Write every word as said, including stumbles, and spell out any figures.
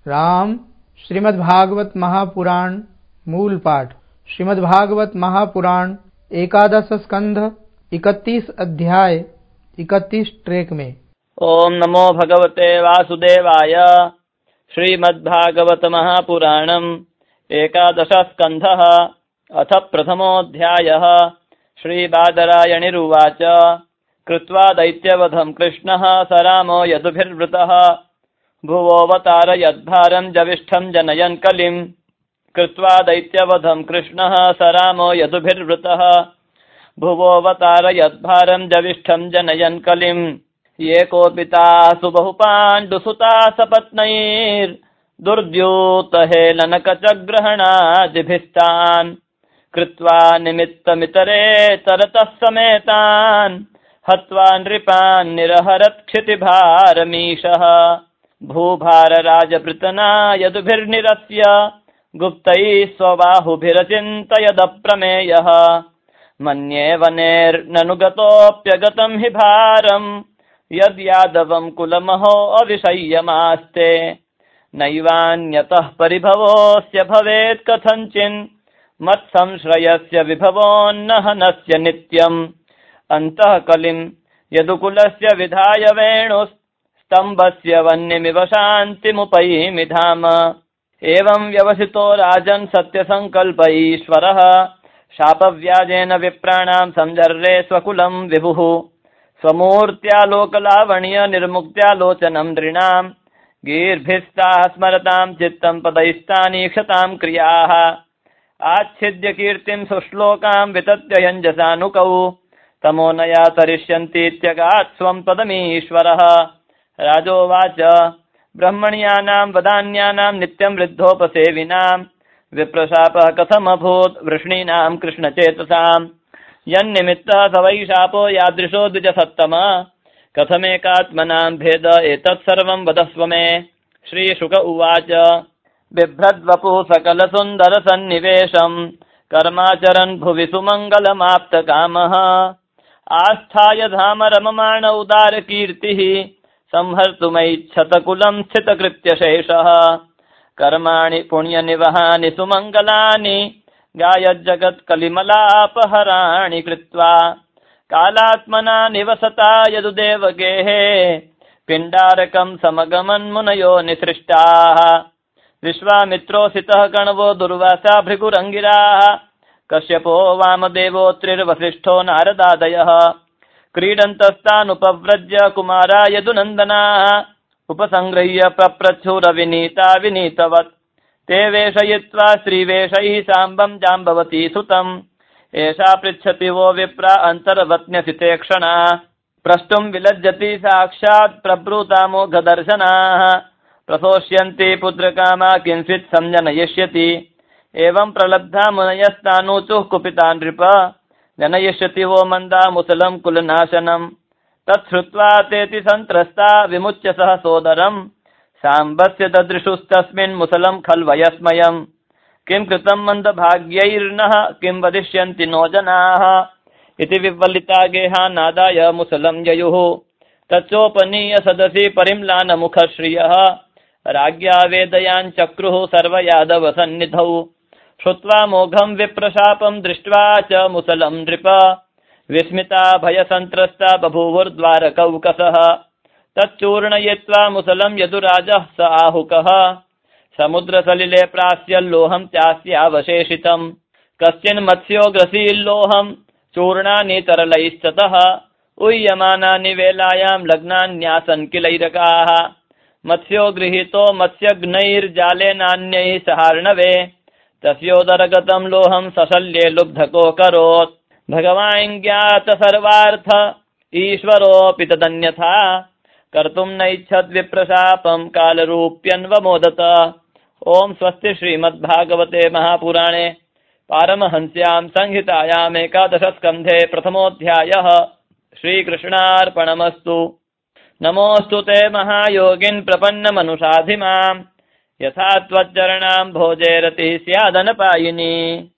राम श्रीमद्भागवत महापुराण मूल पाठ। श्रीमद्भागवत महापुराण एकादश स्कंध इकतीस अध्याय इकतीस ट्रेक में। ओम नमो भगवते वासुदेवाय। श्रीमद्भागवत महापुराणम एकादश स्कंधः अथ प्रथमोऽध्यायः। श्रीबादरायणिरुवाच कृत्वा दैत्यवधं कृष्णः स रामो यदुभिर्वृतः भुवोऽवतारयद्भारं जविष्ठं जनयन् कलिं। कृत्वा दैत्यवधं कृष्णः स रामो यदुभिर्वृतः भुवोऽवतारयद्भारं जविष्ठं जनयन् कलिं। ये कोपिता सुबहुपाण्डुसुता सपत्नैर्दुर्द्यूतहेलनकचग्रहणादिभिस्तान् कृत्वा निमित्तमितरेतरतः समेतान् हत्वा नृपान् निरहरत् क्षितिभारमीशः। भूभारराजभृतना यदुभिर्निरस्य गुप्तैः स्वबाहुभिरचिन्तयदप्रमेयः। मन्ये वनेर्ननुगतोऽप्यगतं हि भारम् यद्यादवं कुलमहो अविषय्यमास्ते। नैवान्यतः परिभवोऽस्य भवेत् कथञ्चिन् मत्संश्रयस्य विभवोऽन्न हनस्य नित्यम्। अन्तः कलिं यदुकुलस्य विधाय वेणुस्तम्भस्य वह्निमिव शान्तिमुपैमि धाम। एवं व्यवसितो राजन् सत्यसङ्कल्प ईश्वरः शापव्याजेन विप्राणां संजर्रे स्वकुलं विभुः। स्वमूर्त्यालोकलावण्य निर्मुक्त्यालोचनं नृणां गीर्भिस्ताः स्मरतां चित्तं पदैस्तानीक्षतां क्रियाः। आच्छिद्य कीर्तिं सुश्लोकां वितत्य यञ्जसानुकौ तमोनया तरिष्यन्तीत्यगात् स्वं पदमीश्वरः। राजोवाच ब्रह्मण्यानां वदान्यानां नित्यं वृद्धोपसेविनां विप्रशापः कथमभूत् वृष्णीनां कृष्णचेतसां। यन्निमित्तः स वै शापो यादृशो द्विजसत्तम कथमेकात्मनां भेद एतत् सर्वं वदस्व मे। श्रीशुक उवाच बिभ्रद्वपुः सकलसुन्दरसन्निवेशं कर्माचरन् भुवि सुमङ्गलमाप्तकामः। आस्थाय धाम रममाण उदारकीर्तिः संहर्तुमैच्छतकुलं स्थितकृत्यशेषः। कर्माणि पुण्यनिवहानि सुमङ्गलानि गायज्जगत्कलिमलापहराणि कृत्वा कालात्मना निवसता यदुदेवगेः पिण्डारकं समगमन्मुनयो निसृष्टाः। विश्वामित्रोऽसितः कण्वो दुर्वासा भृगुरङ्गिराः कश्यपो वामदेवोत्रिर्वसिष्ठो नारदादयः क्रीडन्तस्तानुपव्रज्य कुमारा यदुनन्दनाः उपसङ्गृह्य पप्रच्छुरविनीता विनीतवत्। ते वेषयित्वा स्त्रीवेषैः साम्बं जाम्बवती सुतम्। एषा पृच्छति वो विप्रा अन्तर्वत्न्यसिते क्षणा प्रष्टुं विलज्जति साक्षात् प्रब्रूतामोघदर्शनाः। प्रसोष्यन्ति पुत्रकामा किंचित् संजनयिष्यति। एवं प्रलब्धा मुनयस्तानूचुः कुपिता नृप जनयिष्यति वो मन्दा मुसलं कुलनाशनम्। तच्छ्रुत्वा तेति सन्त्रस्ता विमुच्य सह सोदरम् साम्बस्य ददृशुस्तस्मिन् मुसलं खल्वयस्मयम्। किं कृतं मन्दभाग्यैर्नः किं वदिष्यन्ति नो जनाः इति विह्वलिता गेहा नादाय मुसलं ययुः। तच्चोपनीय सदसि परिम्लानमुखश्रियः राज्ञा वेदयाञ्चक्रुः सर्वयादवसन्निधौ। श्रुत्वा मोघं विप्रशापं दृष्ट्वा च मुसलं नृप विस्मिता भयसन्त्रस्ता बभूवुर्द्वारकौकसः। तच्चूर्णयित्वा मुसलं यदुराजः स आहुकः समुद्रसलिले प्रास्यल्लोहं त्यास्यावशेषितम्। कश्चिन् मत्स्यो ग्रसील्लोहं चूर्णानि तरलैस्ततः उह्यमानानि वेलायां लग्नान्यासन् किलैरकाः। मत्स्यो गृहीतो मत्स्यघ्नैर्जालेनान्यैः सहार्णवे तस्योदरगतं लोहं सशल्ये लुब्धकोऽकरोत्। भगवान् ज्ञात सर्वार्थ ईश्वरोऽपि तदन्यथा कर्तुं नैच्छद्विप्रशापं कालरूप्यन्वमोदत। ओम स्वस्ति। श्रीमद्भागवते महापुराणे पारमहंस्यां संहितायाम् एकादशस्कन्धे प्रथमोऽध्यायः। श्रीकृष्णार्पणमस्तु। नमोऽस्तु ते महायोगिन् प्रपन्नमनुषाधि मां यथा त्वच्चरणां भोजे रतिः स्यादनपायिनी।